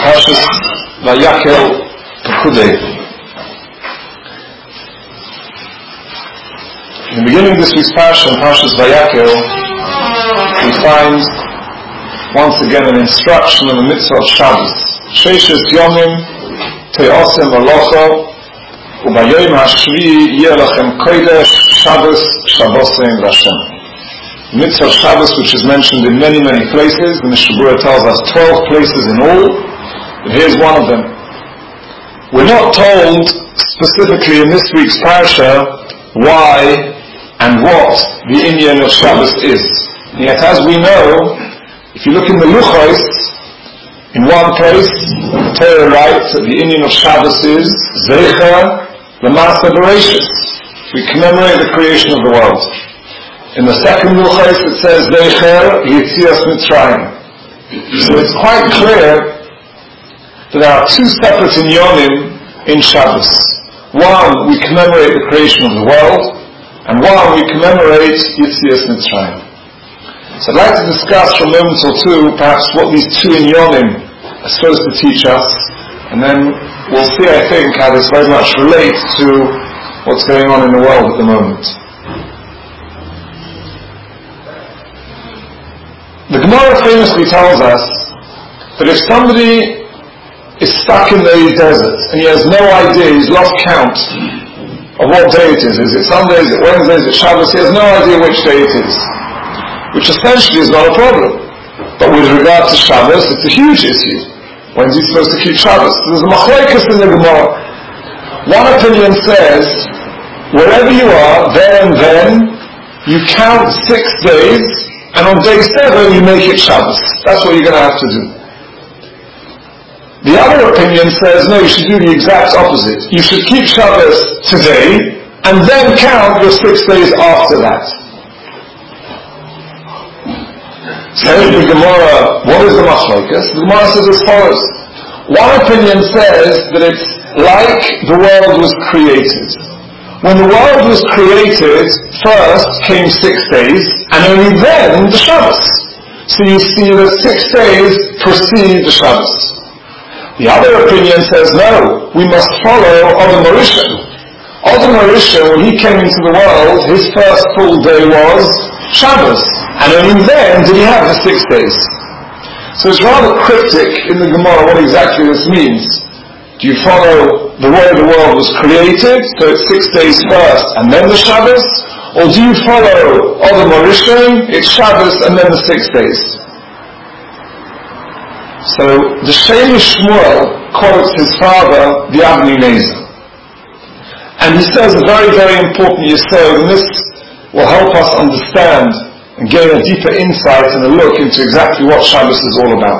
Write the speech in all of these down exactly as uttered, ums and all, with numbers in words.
Parshas Vayakel Pekudei. In the beginning of this week's Parsha, Parshas Vayakel, we find once again an instruction on the mitzvah of Shabbos. Sheishes Yomim Te'osem Alocho Ubayom Hashvi Yeh Lachem Kodesh Shabbos Shabbosem Lashem. The mitzvah of Shabbos, which is mentioned in many, many places. The Mishnah Berurah tells us twelve places in all, but here's one of them. We're not told specifically in this week's Parsha why and what the inyan of Shabbos is. And yet, as we know, if you look in the Luchos, in one place, the Torah writes that the inyan of Shabbos is Zecher L'Maaseh Bereshis. We commemorate the creation of the world. In the second Luchos it says Zecher Yetzias Mitzrayim. So it's quite clear that there are two separate inyanim in Shabbos. One, we commemorate the creation of the world, and one, we commemorate Yetzias Mitzrayim. So I'd like to discuss for a moment or two perhaps what these two inyanim are supposed to teach us, and then we'll see, I think, how this very much relates to what's going on in the world at the moment. The Gemara famously tells us that if somebody is stuck in the desert and he has no idea, he's lost count of what day it is. Is it Sunday? Is it Wednesday? Is it Shabbos? He has no idea which day it is. Which essentially is not a problem. But with regard to Shabbos, it's a huge issue. When is he supposed to keep Shabbos? There's a machlokes in the Gemara. One opinion says, wherever you are, there and then, you count six days, and on day seven you make it Shabbos. That's what you're going to have to do. The other opinion says, no, you should do the exact opposite. You should keep Shabbos today, and then count your six days after that. Says the Gemara, what is the machlokes? The Gemara says as follows. One opinion says that it's like the world was created. When the world was created, first came six days, and only then the Shabbos. So you see that six days precede the Shabbos. The other opinion says, no, we must follow Adam HaRishon. Adam HaRishon, when he came into the world, his first full day was Shabbos, and only then did he have the six days. So it's rather cryptic in the Gemara what exactly this means. Do you follow the way the world was created, so it's six days first and then the Shabbos? Or do you follow Adam HaRishon, it's Shabbos and then the six days? So the Shemi Shmuel quotes his father, the Avnei Nezer. And he says a very, very important yesod, and this will help us understand and gain a deeper insight and a look into exactly what Shabbos is all about.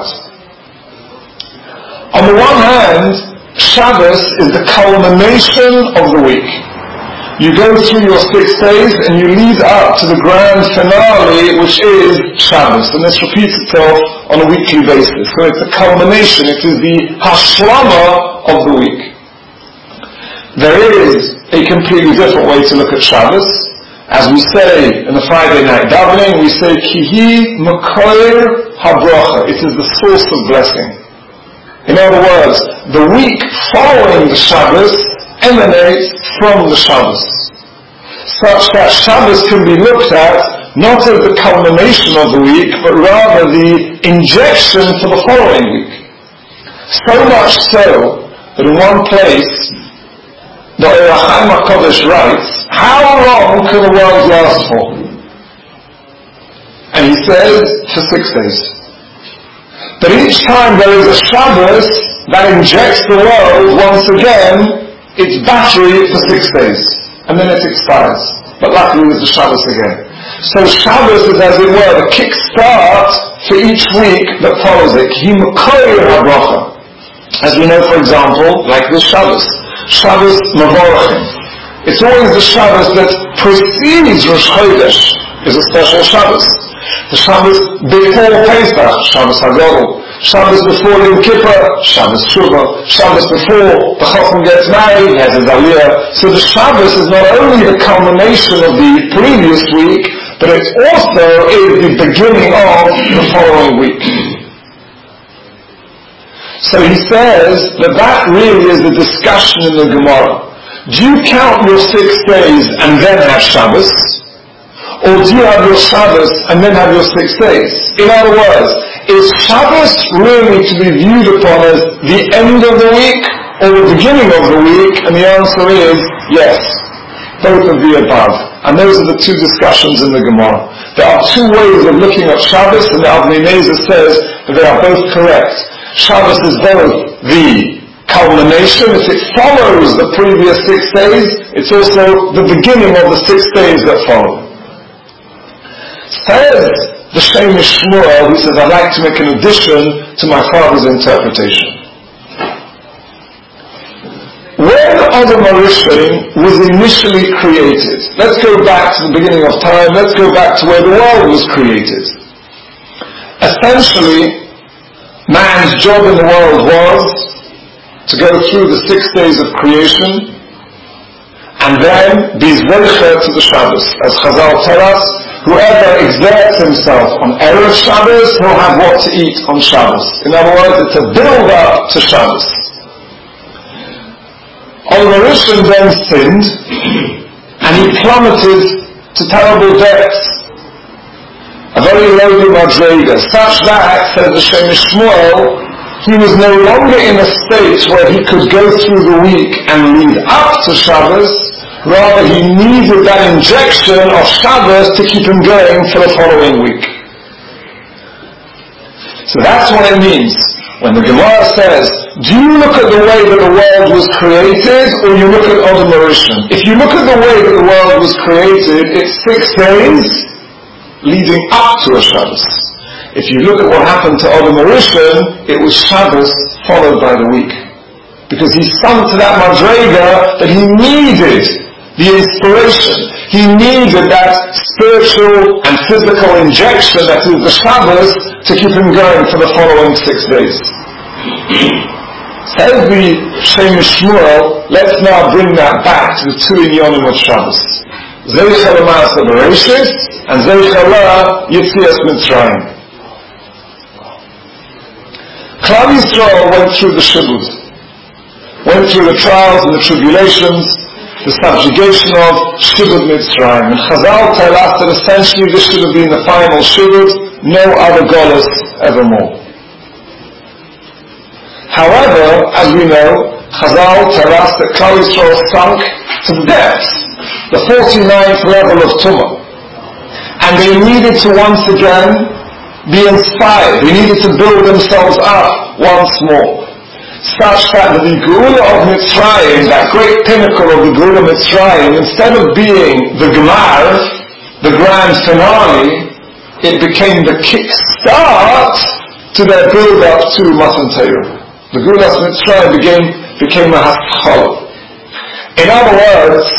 On the one hand, Shabbos is the culmination of the week. You go through your six days and you lead up to the grand finale, which is Shabbos. And this repeats itself on a weekly basis. So it's the culmination, it is the hashlama of the week. There is a completely different way to look at Shabbos. As we say in the Friday night davening, we say, Kihi Makoir HaBracha. It is the source of blessing. In other words, the week following the Shabbos emanates from the Shabbos, such that Shabbos can be looked at not as the culmination of the week, but rather the injection for the following week. So much so that in one place, the Ohr HaChaim HaKodesh writes, how long can the world last for? And he says, for six days. But each time there is a Shabbos that injects the world once again its battery for six days. And then it expires. But luckily there's a Shabbos again. So Shabbos is, as it were, the kick-start for each week that follows it. Ki Makoir HaBracha. As we know, for example, like this Shabbos. Shabbos Mavorachim. It's always the Shabbos that precedes Rosh Chodesh is a special Shabbos. The Shabbos before Pesach, Shabbos HaGadol. Shabbos before Yom Kippur, Shabbos Shuvah. Shabbos before the Chacham gets married, he has his Aliyah. So the Shabbos is not only the culmination of the previous week, but it also is the beginning of the following week. So he says that that really is the discussion in the Gemara. Do you count your six days and then have Shabbos? Or do you have your Shabbos and then have your six days? In other words, is Shabbos really to be viewed upon as the end of the week or the beginning of the week? And the answer is yes, both of the above. And those are the two discussions in the Gemara. There are two ways of looking at Shabbos, and the Avnei Nezer says that they are both correct. Shabbos is both the culmination, if it follows the previous six days, it's also the beginning of the six days that follow. Says the Shemesh Shmuel, who says, I'd like to make an addition to my father's interpretation. When Adam HaRishon was initially created, let's go back to the beginning of time, let's go back to where the world was created. Essentially, man's job in the world was to go through the six days of creation and then be zeicher to the Shabbos. As Chazal tell us, whoever exerts himself on Erev Shabbos, he'll have what to eat on Shabbos. In other words, it's a build-up to Shabbos. Adam HaRishon then sinned, and he plummeted to terrible depths, a very lowly madrega, such that, says the Shemesh Shmuel, he was no longer in a state where he could go through the week and lead up to Shabbos. Rather, he needed that injection of Shabbos to keep him going for the following week. So that's what it means. When the Gemara says, do you look at the way that the world was created, or you look at Adam HaRishon? If you look at the way that the world was created, it's six days leading up to a Shabbos. If you look at what happened to Adam HaRishon, it was Shabbos followed by the week. Because he sunk to that madrega that he needed the inspiration. He needed that spiritual and physical injection that is the Shabbos to keep him going for the following six days. Says the Shemesh Shmuel, let's now bring that back to the two inyonim of Shabbos. Zeicher L'Maaseh Bereishis and Zeicher L'Yetzias Mitzrayim. Klal Yisrael went through the shibud, went through the trials and the tribulations, the subjugation of shibud Mitzrayim. And Chazal tell us that essentially this should have been the final shibud, no other golus evermore. However, as we know, Chazal tell us that Klal Yisrael sunk to the depths, the forty-ninth level of Tumah. And they needed to once again be inspired. They needed to build themselves up once more. Such that the Geula of Mitzrayim, that great pinnacle of the Geula of Mitzrayim, instead of being the Gemar, the grand finale, it became the kick-start to their build-up to Matan Torah. The Geula of Mitzrayim became, became a haschala. In other words,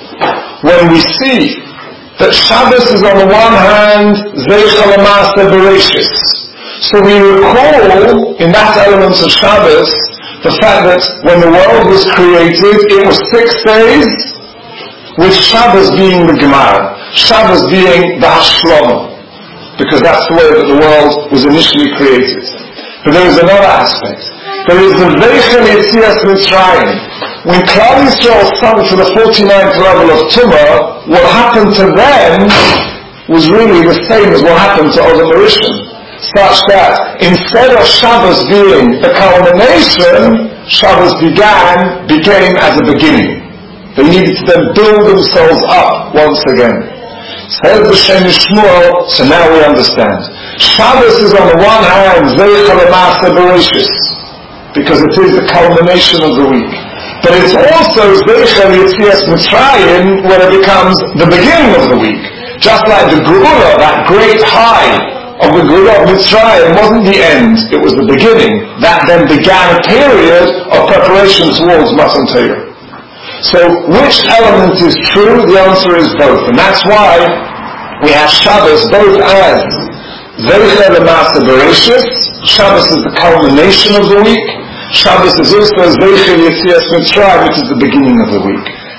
when we see that Shabbos is on the one hand Zeicher L'Maaseh Bereishis, so we recall in that element of Shabbos the fact that when the world was created it was six days, with Shabbos being the Gemara, Shabbos being the Hashlama, because that's the way that the world was initially created. But there is another aspect. There is the Zeicher Yetzias Mitzrayim. When Klal Yisrael sunk to the forty-ninth level of Tumah, what happened to them was really the same as what happened to Adam HaRishon. Such that instead of Shabbos being the culmination, Shabbos began, became as a beginning. They needed to then build themselves up once again. Says the Shemesh Shmuel, so now we understand. Shabbos is on the one hand Zeicher L'Maaseh Bereishis, because it is the culmination of the week. But it's also Zeicher Yetzias Mitzrayim when it becomes the beginning of the week. Just like the Geula, that great high of the Geula of Mitzrayim wasn't the end, it was the beginning. That then began a period of preparation towards Matan Torah. So which element is true? The answer is both. And that's why we have Shabbos both as Zeicher L'Maaseh Bereishis. Shabbos is the culmination of the week. Shabbos is also Zeicher Yetzias Mitzrayim, which is the beginning of the week.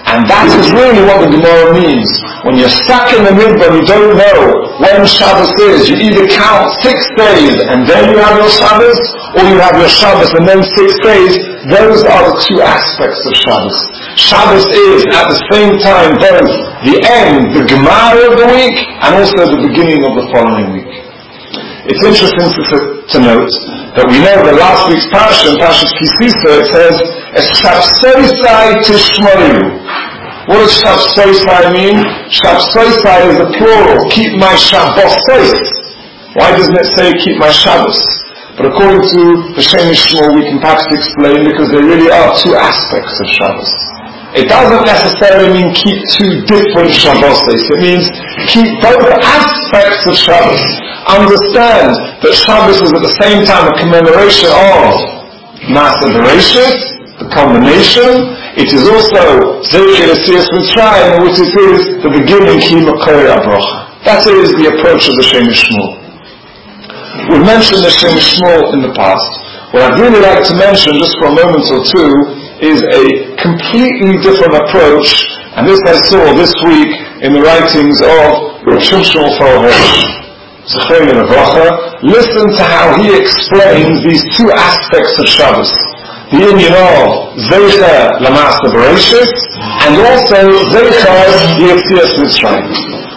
And that is really what the Gemara means. When you're stuck in the midbar, you don't know when Shabbos is. You either count six days and then you have your Shabbos, or you have your Shabbos and then six days. Those are the two aspects of Shabbos. Shabbos is at the same time both the end, the Gemara of the week, and also the beginning of the following week. It's interesting to, to note that we know that last week's parasha, in Parashat Kisisa, it says, Shabsoisai Tishmoyu. What does Shabsoisai mean? Shabsoisai is the plural, keep my Shabbosos. Why doesn't it say keep my Shabbos? But according to the Shem Shmuel, we can perhaps explain because there really are two aspects of Shabbos. It doesn't necessarily mean keep two different Shabbos. It means keep both aspects of Shabbos. Understand that Shabbos is at the same time a commemoration of Maaseh Bereshit, the culmination. It is also Zecher Yetzias Mitzrayim, which it is the beginning Ki Makor HaBrocha. That is the approach of the Shem Shmuel. We've mentioned the Shem Shmuel in the past. What I'd really like to mention, just for a moment or two, is a completely different approach, and this I saw this week in the writings of Rav Shimshon Farhel. Listen to how he explains these two aspects of Shabbos. The union of Zecher L'Maaseh Bereshit and also Zecher Yetzias Mitzrayim.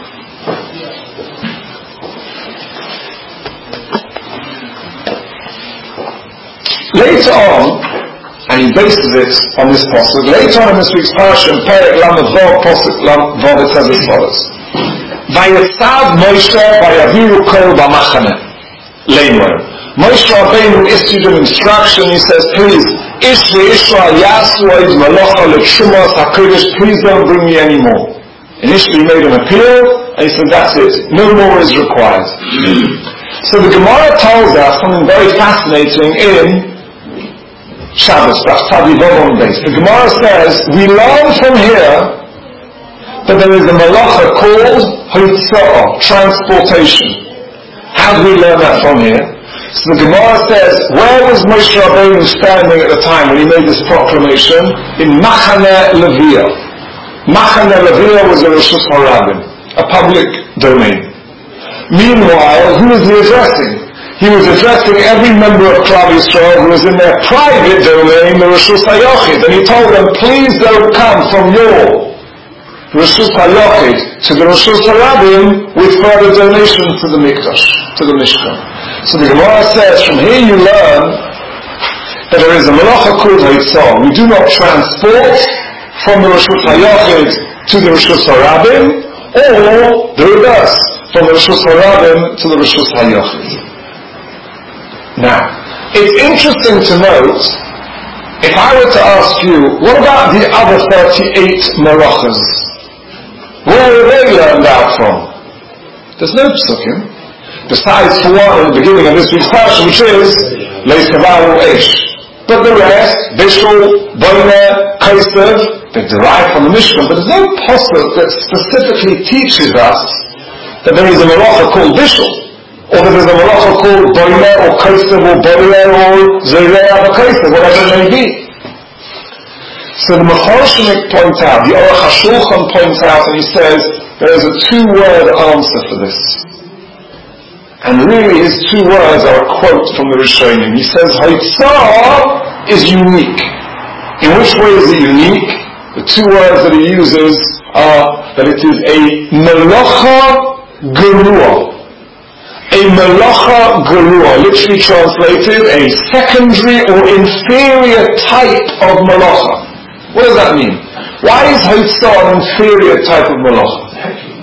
Later on, and he bases it on this pasuk. Later on in this week's parasha, in Perek Lamed Vav, pasuk Lamed Vav, it says as follows: Vayetzav Moshe vayaviru kol b'machane leimor. Moshe Rabbeinu issued an instruction. He says, please, Ish ve'Yisrael yasu oid malacha l'kshumas hakodesh. Please don't bring me any more. Initially, he made an appeal, and he said, that's it. No more is required. So the Gemara tells us something very fascinating in Shabbos, that's Tadi Vavon base. The Gemara says, we learn from here that there is a malacha called Hotzah, transportation. How do we learn that from here? So the Gemara says, where was Moshe Rabbeinu standing at the time when he made this proclamation? In Machane Levia. Machane Levia was a Rosh Hashanah, a public domain. Meanwhile, who was he addressing? He was addressing every member of Klal Yisrael who was in their private domain, the Reshus HaYochid, and he told them, please don't come from your Reshus HaYochid to the Reshus HaRabim with further donations to the Mikdash, to the Mishkan. So the Gemara says, from here you learn that there is a malacha called Hotzah. We do not transport from the Reshus HaYochid to the Reshus HaRabim, or the reverse, from the Reshus HaRabim to the Reshus HaYochid. Now, it's interesting to note, if I were to ask you, what about the other thirty-eight malachas? Where are they learned out from? There's no psukim. Besides for one in the beginning of this week's parasha, which is Leisavaru Eish. But the rest, Bishul, Boiner, Kaisev, they derive from the Mishkan, but there's no pasuk that specifically teaches us that there is a malacha called Bishul. Or that there's a malacha called Boiner or Kaisev or Boiner or Zerei Kaisev, whatever it may be. So the Mecharshimik points out, the Aruch HaShulchan points out, and he says there is a two-word answer for this. And really his two words are a quote from the Rishonim. He says, Hotzah is unique. In which way is it unique? The two words that he uses are that it is a Melacha Gerua. A malacha gerua, literally translated, a secondary or inferior type of malacha. What does that mean? Why is Hotzah an inferior type of malacha?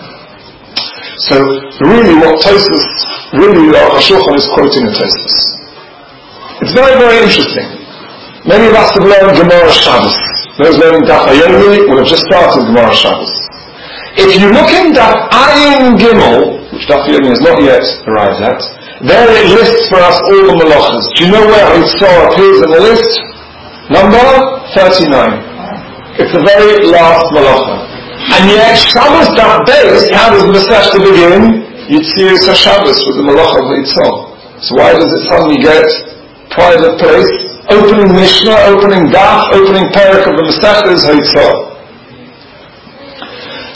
So, really what Tosfos, really the Aruch HaShulchan is quoting a Tosfos. It's very, very interesting. Many of us have learned Gemara Shabbos. Those learning Daf Yomi will have just started Gemara Shabbos. If you look in Daf Ayin Gimel, which Daf Yomi has not yet arrived at, there it lists for us all the malachas. Do you know where Hotzah appears in the list? Number thirty-nine. It's the very last malacha. And yet, Shabbos Daf Beis, how does the Masechta begin? Yitzias HaShabbos with the malacha of Hotzah. So why does it suddenly get private place? Opening Mishnah, opening Daf, opening Perek of the Masechta is Hotzah.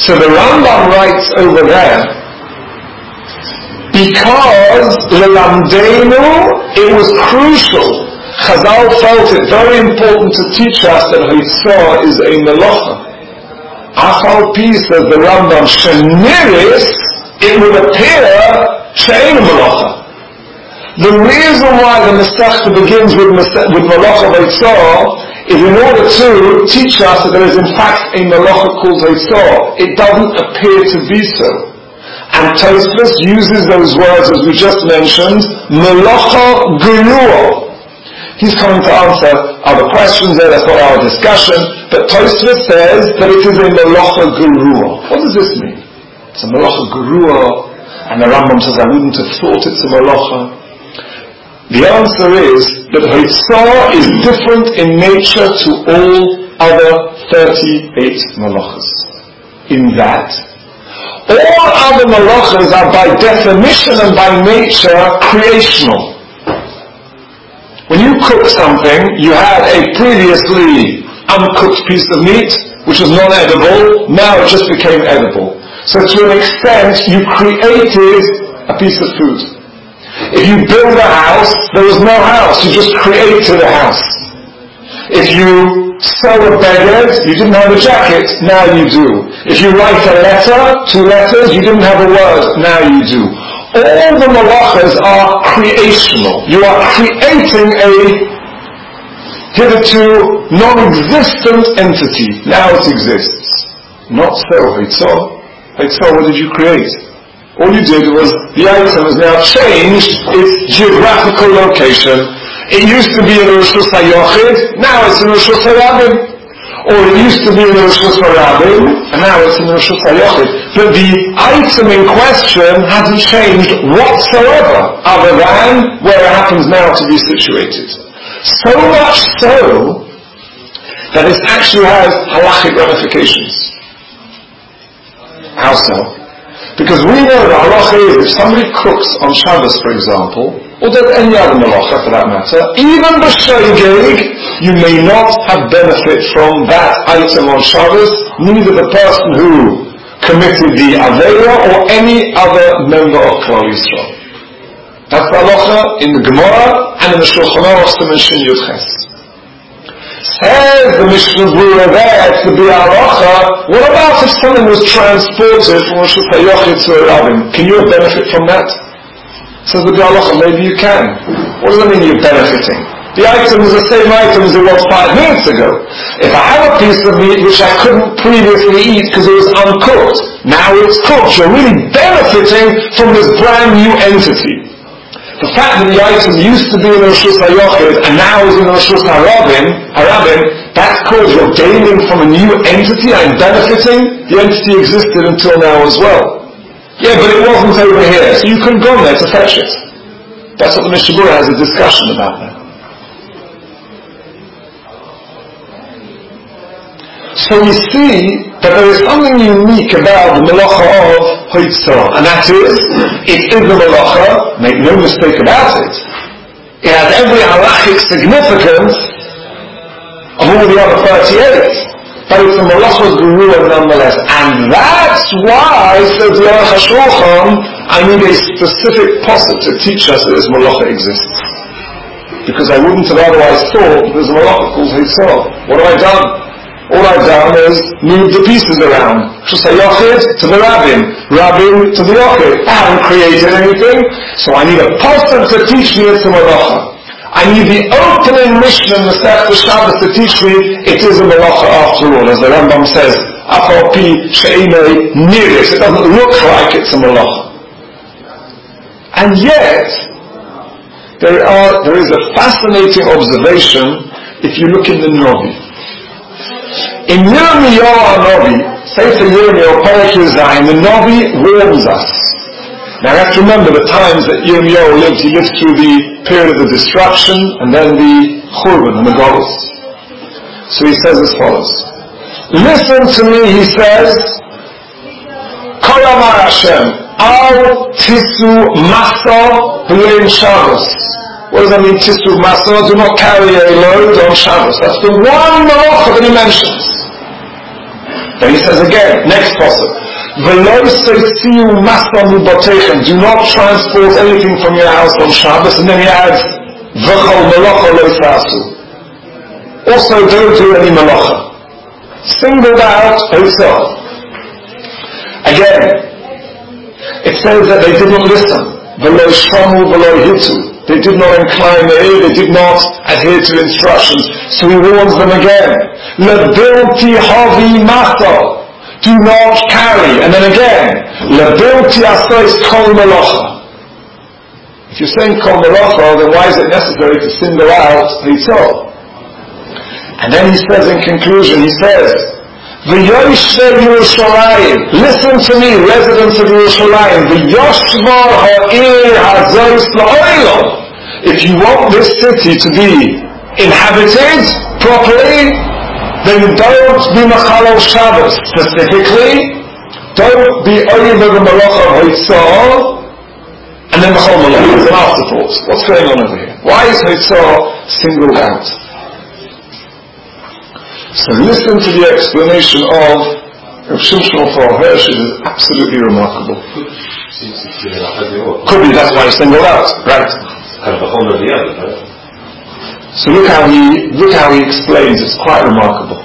So the Rambam writes over there, because Lelamdeinu, it was crucial. Chazal felt it very important to teach us that Hitzah is a melacha. Achal Pi, says the Rambam, Sheniris, it would appear she'ein melacha. The reason why the Masechta begins with, with melacha Hitzah is in order to teach us that there is in fact a melacha called Hitzah. It doesn't appear to be so. And Tosfos uses those words, as we just mentioned, melacha gerua. He's coming to answer other questions there, that's not our discussion, but Tosfos says that it is a melacha gerua. What does this mean? It's a melacha gerua, and the Rambam says, I wouldn't have thought it's a melacha. The answer is that Hitzah is different in nature to all other thirty-eight melachas. In that, all other melachas are by definition and by nature creational. When you cook something, you had a previously uncooked piece of meat, which was non-edible, now it just became edible. So to an extent, you created a piece of food. If you build a house, there was no house, you just created a house. If you sew a beggar, you didn't have a jacket, now you do. If you write a letter, two letters, you didn't have a word, now you do. All the malachas are creational. You are creating a hitherto non-existent entity. Now it exists. Not so, Hitzah. Hitzah, what did you create? All you did was, the item has now changed its geographical location. It used to be in Rosh HaYochid, now it's in Rosh HaRabim. Or it used to be in Rosh HaRabim, and now it's in Rosh HaYochid. But the item in question hasn't changed whatsoever, other than where it happens now to be situated. So much so, that it actually has halachic ramifications. How so? Because we know that halacha is, if somebody cooks on Shabbos, for example, or does any other malacha for that matter, even b'shoigeg, you may not have benefit from that item on Shabbos, neither the person who committed the Aveira or any other member of Klal Yisrael. That's the halacha in the Gemara and in the Shulchan Aruch Siman Shin Yud Ches. Says the Mishnah Berurah there to be halacha, what about if someone was transported from Rosh HaYochid to a Rabbin? Can you benefit from that? Says the halacha, maybe you can. What does that mean you're benefiting? The item is the same item as it was five minutes ago. If I have a piece of meat which I couldn't previously eat because it was uncooked, now it's cooked, you're really benefiting from this brand new entity. The fact that the item used to be in Rosh HaYochid and now is in Rosh HaRabim, that's called you're gaining from a new entity. I'm benefiting. The entity existed until now as well. Yeah, but it wasn't over here, so you couldn't go there to fetch it. That's what the Mishnah Berurah has a discussion about there. So we see that there is something unique about the melacha of Hitzah, and that is, it is the melacha, make no mistake about it. It has every halachic significance of all the other thirty-eight, but it's a melacha gerua nonetheless, and that's why, says the Aruch HaShulchan, I need a specific posuk to teach us that this melacha exists. Because I wouldn't have otherwise thought there's a melacha called Hitzah. What have I done? All I've done is move the pieces around. Rosh HaYochid to the Rabbin, Rabbin to the Yochid. I haven't created anything, so I need a pasuk to teach me it's a melacha. I need the opening Mishnah in the Masechta Shabbos to teach me it is a melacha after all. As the Rambam says, Achal Pi she'einei niris. It doesn't look like it's a melacha. And yet, there are there is a fascinating observation if you look in the Novi. In Yirmiyahu Novi, Sefer Yirmiyahu, Perek Yuzayim, the Novi warns us. Now you have to remember the times that Yirmiyahu lived. He lived through the period of the destruction and then the Churban and the Golus. So he says as follows. Listen to me, he says, Kol Amar Hashem, Al Tisu Masa B'Lein Shabbos. What does that mean, Tisu Masa? Do not carry a load on Shabbos. That's the one malacha that he mentions. Then he says again, next pasuk, V'lo seitziu masa miboteichem, do not transport anything from your house on Shabbos, and then he adds, V'chol melacha lo tasu. Also, don't do any melacha. Singled out Hotzah. Again, it says that they did not listen. V'lo shamu v'lo hitu. They did not incline their ear, they did not adhere to instructions. So he warns them again. Lebilti havi masa. Do not carry. And then again, Lebilti asais kol melacha. If you're saying kol melacha, then why is it necessary to single out Hitzah? And then he says in conclusion, he says, V'yoshve Yerushalayim, listen to me, residents of Yerushalayim, V'yoshvar ha'ir hazos la'olam. If you want this city to be inhabited properly, then don't be Machal Shabbos. Specifically, don't be Oyim of the Malacha of Hitzah, and then Machal Malacha. It's an afterthought. What's going on over here? Why is Hitzah singled out? So listen to the explanation of Rav Shimshon Raphael Hirsch. It is absolutely remarkable. Could be that's why it's singled out, right? So look how he look how he explains. It's quite remarkable.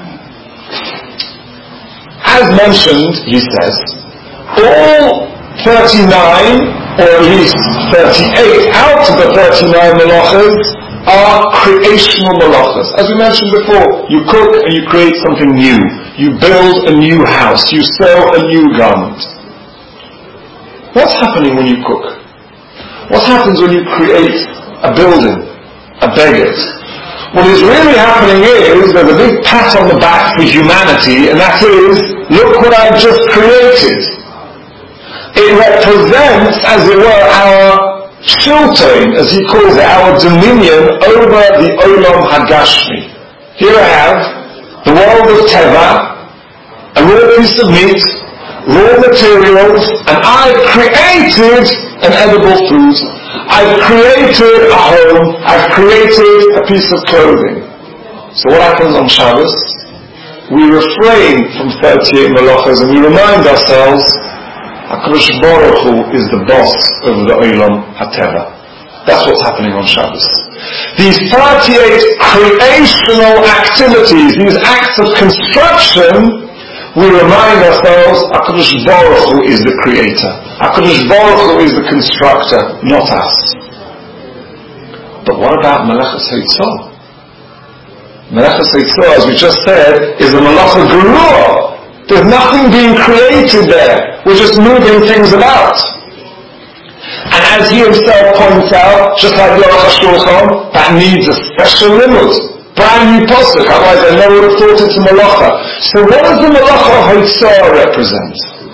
As mentioned, he says, all thirty-nine, or at least thirty-eight out of the thirty-nine melachas are creational melachas. As we mentioned before, you cook and you create something new. You build a new house. You sew a new garment. What's happening when you cook? What happens when you create a building, a beged? What is really happening is there's a big pat on the back for humanity, and that is, look what I've just created. It represents, as it were, our Shilton, as he calls it, our dominion over the Olam Hagashmi. Here I have the world of Teva, a raw piece of meat, raw materials, and I've created an edible food. I've created a home. I've created a piece of clothing. So what happens on Shabbos? We refrain from thirty-eight melachas and we remind ourselves HaKadosh Baruch Hu is the boss over the Olam HaTeva. That's what's happening on Shabbos. These thirty-eight creational activities, these acts of construction, we remind ourselves HaKadosh Baruch Hu is the creator. HaKadosh Baruch Hu is the constructor, not us. But what about Melechas Hitzah? Melechas Hitzah, as we just said, is the Melacha Geruah. There's nothing being created there. We're just moving things about. And as he himself points out, just like the Aruch HaShulchan, that needs a special limud. Brand new pasuk, otherwise I never would have thought it's a Melacha. So what does the Melacha of Hitzah represent?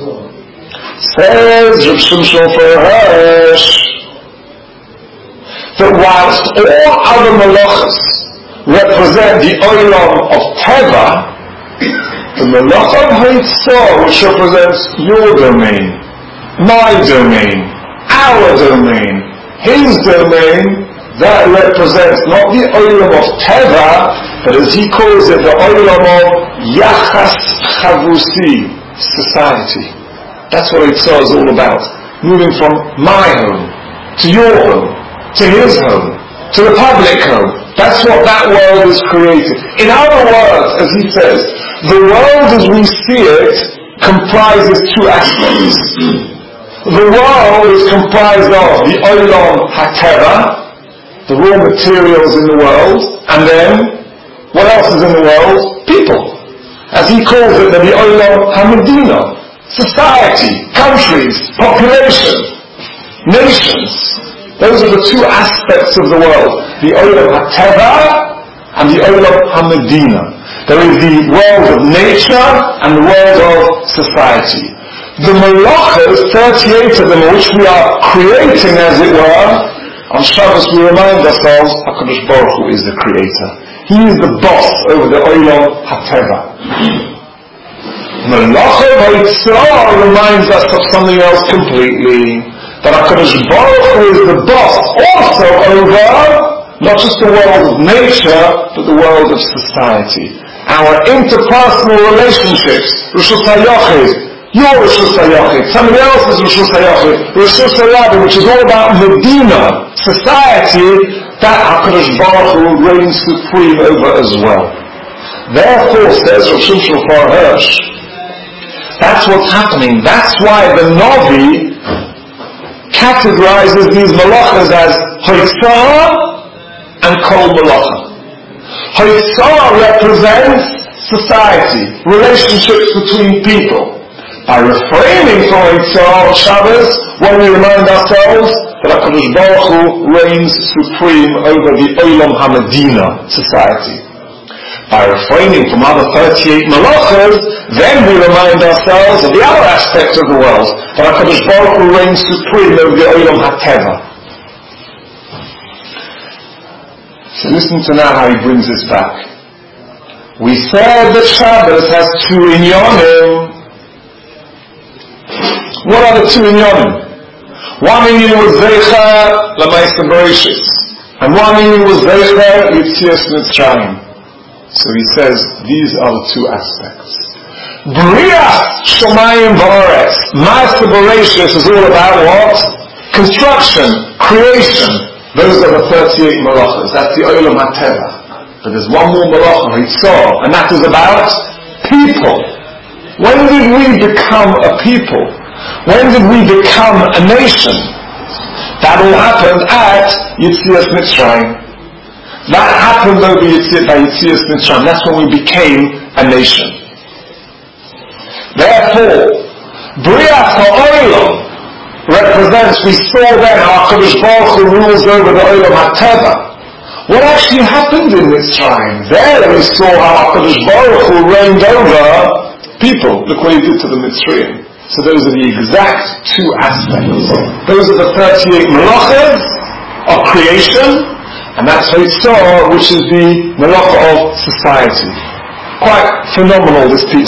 Says Rav Shimshon Raphael Hirsch that whilst all other Melachas represent the Olam of Teva, the Melacha of Hitzah, which represents your domain, my domain, our domain, his domain, that represents not the Olam of Teva, but as he calls it, the Olam of Yachas Chavusi, society. That's what Hitzah is all about. Moving from my home, to your home, to his home, to the public home. That's what that world is created. In other words, as he says, the world as we see it comprises two aspects. The world is comprised of the Olam HaTeva, the raw materials in the world, and then, what else is in the world? People. As he calls it, the Olam HaMedina, society, countries, population, nations. Those are the two aspects of the world, the Olam HaTeva and the Olam HaMedina. There is the world of nature and the world of society. The Melachas, thirty-eight of them, which we are creating as it were, on Shabbos we remind ourselves HaKadosh Baruch Hu is the creator. He is the boss over the Olam HaTeva. Melacha of Hitzah reminds us of something else completely. That HaKadosh Baruch Hu is the boss also over not just the world of nature, but the world of society. our interpersonal relationships, Rishus HaYochid, your Rishus HaYochid, somebody else's Rishus HaYochid, Rishus HaRabim, which is all about Medina, society, that HaKadosh Baruch Hu reigns supreme over as well. Therefore, says Rav Shimshon Far Hirsch, that's what's happening. That's why the Navi categorizes these malachas as Hoitzah and Kol Malacha. Hoitzah represents society, relationships between people. By refraining from Hoitzah on Shabbos, when we remind ourselves that HaKadosh Baruch Hu reigns supreme over the Olam HaMedina society. By refraining from other thirty-eight malachas, then we remind ourselves of the other aspect of the world, that HaKadosh Baruch Hu reigns supreme over the Olam HaTeva. So listen to now how he brings this back. We said that Shabbos has two inyonim. What are the two inyonim? One inyon was Zeicha L'Maaseh Bereishis, and one inyon was Zeicha L'Yetzias Mitzrayim. So he says, these are the two aspects. B'rias Shomayim V'Oretz. Maaseh Bereishis is all about what? Construction, creation. Those are the thirty-eight malachas. That's the Olam HaTeva. But there's one more malacha, Hitzah, and that is about people. When did we become a people? When did we become a nation? That all happened at Yetzias Mitzrayim. That happened over Yetzias, by Yetzias Mitzrayim. That's when we became a nation. Therefore, B'rias HaOlam represents, we saw then how HaKadosh Baruch Hu rules over the Olam HaTeva. What actually happened in Mitzrayim? There we saw how HaKadosh Baruch Hu reigned over people. Look what he did to the Mitzrayim. So those are the exact two aspects. Those are the thirty-eight malachas of creation, and that's Hoitzah, which is the malacha of society. Quite phenomenal, this piece.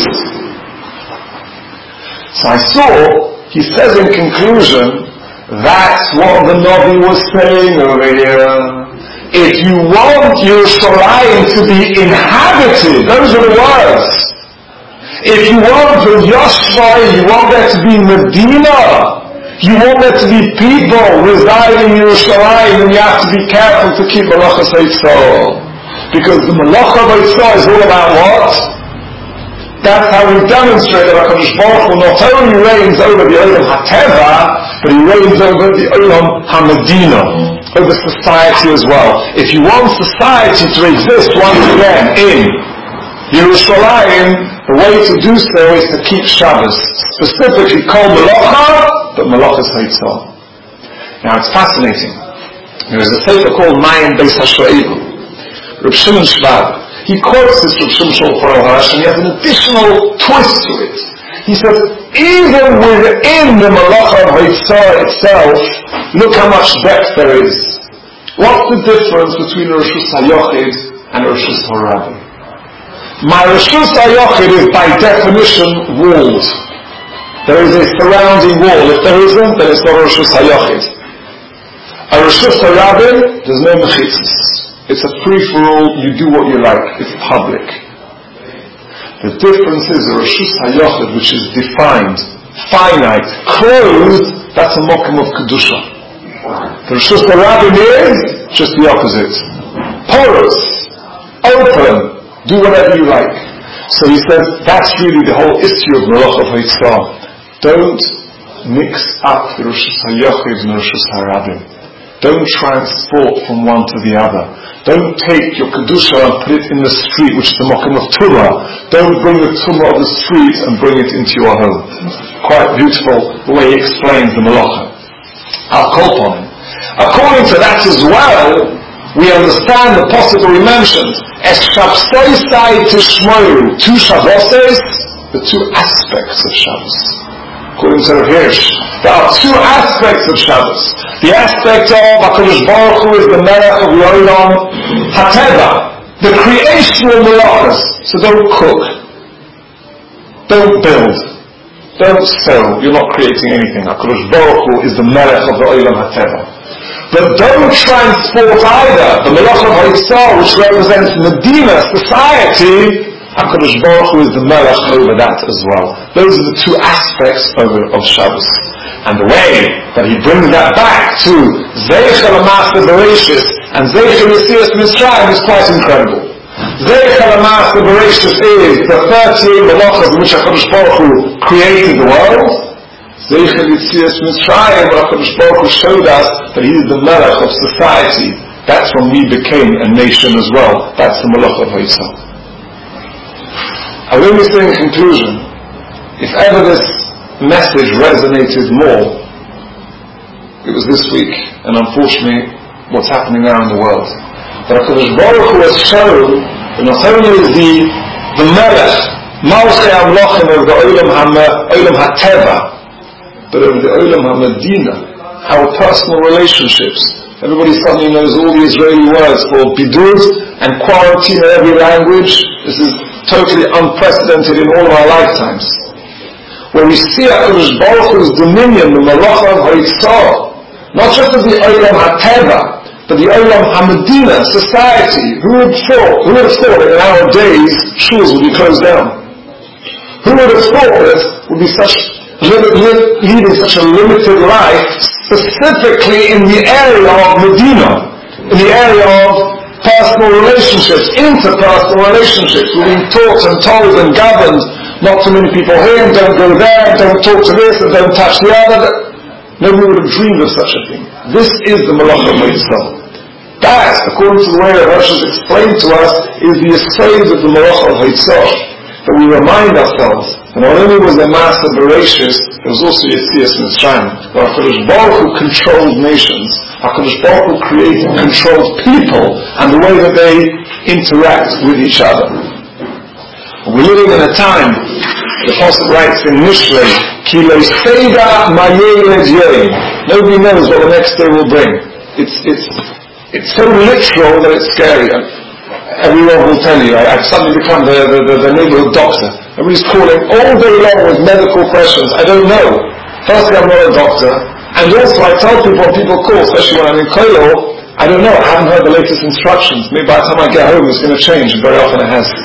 So I saw, he says in conclusion, that's what the Navi was saying over here. If you want Yerushalayim to be inhabited, those are the words. If you want the Yoshvai, you want there to be Medina, you want there to be people residing in Yerushalayim, then you have to be careful to keep Malachas Hoitzah. Because the Malacha of Hoitzah is all about what? That's how we demonstrate that HaKadosh Baruch Hu not only reigns over the Olam HaTeva, but he reigns over the Olam HaMedina, over society as well. If you want society to exist once again in Yerushalayim, the way to do so is to keep Shabbos, specifically Kol Malacha, but Malachas Hoitzah. Now it's fascinating. There is a sefer called Mayim Beis HaSho'evim. Reb Shimon Shvab, he quotes this Reb Shimshon Far Hirsch, and he has an additional twist to it. He says, even within the Malacha of Hoitzah itself, look how much depth there is. What's the difference between a Rishus HaYochid and a Rishus HaRabim? My Rishus HaYochid is by definition walled. There is a surrounding wall. If there isn't, then it's not a Rishus HaYochid. A Rishus HaRabim, there's no mechitzas. It's a free-for-all, you do what you like. It's public. The difference is a Rishus HaYochid, which is defined, finite, closed, that's a mokum of Kedusha. The Rishus HaRabim is just the opposite. Porous, open, do whatever you like. So he says, that's really the whole issue of Malach of Hoitzah. Don't mix up the Rishus HaYochid and the Rishus HaRabim. Don't transport from one to the other. Don't take your Kedusha and put it in the street, which is the Mokum of Tumah. Don't bring the Tumah of the street and bring it into your home. Quite beautiful the way he explains the Malacha. I'll call upon him. According to that as well, we understand the possible we mentioned. Es Shabsosai Tishmoru, two Shabboses, the two aspects of Shabbos. According to Rav Hirsch, there are two aspects of Shabbos. The aspect of HaKadosh Baruch Hu is the Melech of the Olam HaTeva, the creational malachas. So don't cook, don't build, don't sell. You're not creating anything. HaKadosh Baruch Hu is the Melech of the Olam HaTeva. But don't transport either the Malach of Hoitzah, which represents Medina, society, HaKadosh Baruch Hu is the Melech over that as well. Those are the two aspects of, of Shabbos. And the way that he brings that back to Zeichel HaMaaseh Bereishis and Zeichel Yetzias Mitzrayim is quite incredible. Zeichel HaMaaseh Bereishis is the thirty-eight Malachos in which HaKadosh Baruch Hu created the world. Zeichel Yetzias Mitzrayim, where HaKadosh Baruch Hu showed us that he is the Melech of society. That's when we became a nation as well. That's the Malach of Yitzhak. I will only say in conclusion, if ever this message resonated more, it was this week, and unfortunately what's happening now in the world. That HaKadosh Baruch Hu has shown that not only is the the Melech, Malchei HaMelachim of the Olam HaTeva, but of the Olam HaMedina, our personal relationships. Everybody suddenly knows all the Israeli words for bidud and quarantine in every language. This is totally unprecedented in all of our lifetimes. Where we see HaKadosh Baruch Hu's dominion, the Malach of Yitzhak, not just of the Olam HaTeva, but the Olam HaMedina, society. Who would have thought, who would have thought that in our days, shuls would be closed down? Who would have thought that would be such, leading such a limited life, specifically in the area of Medina, in the area of personal relationships, interpersonal relationships. We're being taught and told and governed not too many people here, and don't go there, and don't talk to this, and don't touch the other. Nobody would have dreamed of such a thing. This is the Malach of Yitzhak. That, according to the way that Rosh has explained to us, is the aside of the Malach of Yitzhak. That we remind ourselves that not only was there Maaseh Bereishis, there was also Yetzias Mitzrayim. That HaKadosh Baruch Hu controlled nations. HaKadosh Baruch Hu created and controlled people and the way that they interact with each other. We're living in a time, the Apostle writes in Mishlei, Ki lo seida ma yeled yoim. Nobody knows what the next day will bring. It's, it's, it's so literal that it's scary. Everyone will tell you, I, I've suddenly become the, the, the, the neighborhood doctor. Everybody's calling all day long with medical questions. I don't know. Firstly, I'm not a doctor. And also, I tell people, when people call, especially when I'm in Koilo, I don't know, I haven't heard the latest instructions. Maybe by the time I get home, it's going to change, and very often it has.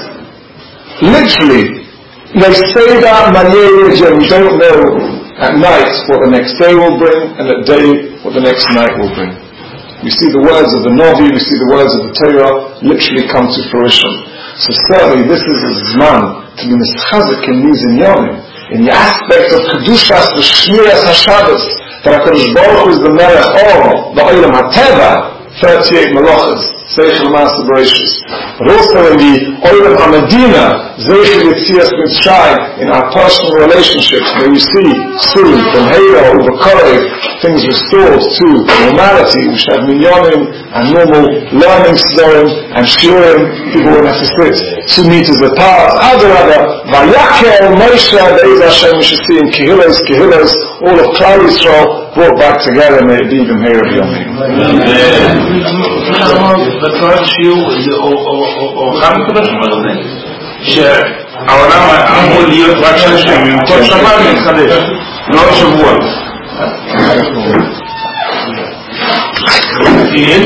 Literally, they say that we don't know at night what the next day will bring, and at day what the next night will bring. We see the words of the Navi, we see the words of the Torah literally come to fruition. So certainly this is a zman to be mischazik in these inyanim, in the aspect of Kedushas, the Shmiras HaShabbos, that HaKadosh Baruch Hu is the Melech of the Olam HaTeva, thirty-eight Malachos, Zeichel HaMaaseh Bereishis. But also in the Olam HaMedina, Zeichel Yetzias Mitzrayim, in our personal relationships, may we see soon from Hera over Korev, things restored to normality. We should have minyanim and normal learning zone and shiurim. People won't have to sit two meters apart. Adarabah, Vayakel Moshe Be'ez Hashem, we should see in Kehilos, Kehilos, all of Klal Yisrael brought back together. May it be even here of Yomim. בצורת שיעור או חם קדוש מלא שהעולם אמור להיות רק שש ימים כל שבת מתחדש לא שבוע